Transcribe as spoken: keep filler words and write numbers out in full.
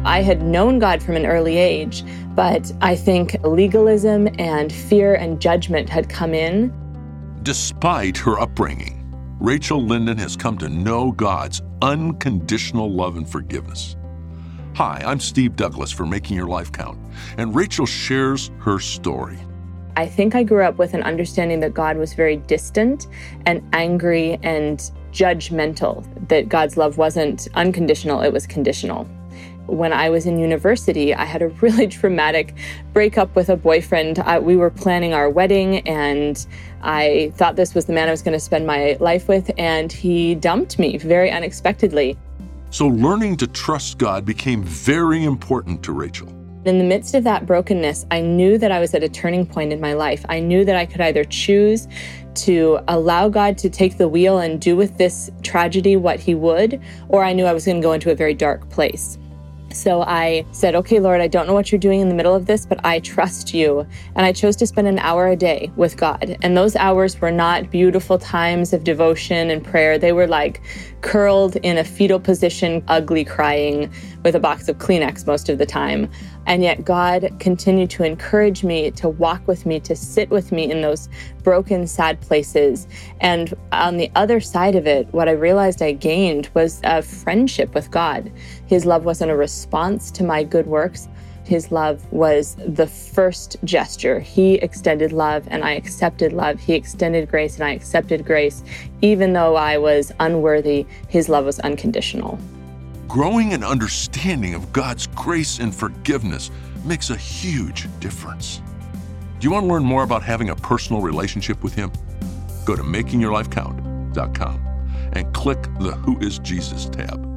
I had known God from an early age, but I think legalism and fear and judgment had come in. Despite her upbringing, Rachel Linden has come to know God's unconditional love and forgiveness. Hi, I'm Steve Douglas for Making Your Life Count, and Rachel shares her story. I think I grew up with an understanding that God was very distant and angry and judgmental, that God's love wasn't unconditional, it was conditional. When I was in university, I had a really traumatic breakup with a boyfriend. I, we were planning our wedding, and I thought this was the man I was going to spend my life with, and he dumped me very unexpectedly. So learning to trust God became very important to Rachel. In the midst of that brokenness, I knew that I was at a turning point in my life. I knew that I could either choose to allow God to take the wheel and do with this tragedy what he would, or I knew I was going to go into a very dark place. So I said, okay, Lord, I don't know what you're doing in the middle of this, but I trust you. And I chose to spend an hour a day with God. And those hours were not beautiful times of devotion and prayer. They were like curled in a fetal position, ugly crying with a box of Kleenex most of the time. And yet God continued to encourage me, to walk with me, to sit with me in those broken, sad places. And on the other side of it, what I realized I gained was a friendship with God. His love wasn't a response to my good works. His love was the first gesture. He extended love and I accepted love. He extended grace and I accepted grace. Even though I was unworthy, his love was unconditional. Growing an understanding of God's grace and forgiveness makes a huge difference. Do you want to learn more about having a personal relationship with him? Go to making your life count dot com and click the Who is Jesus tab.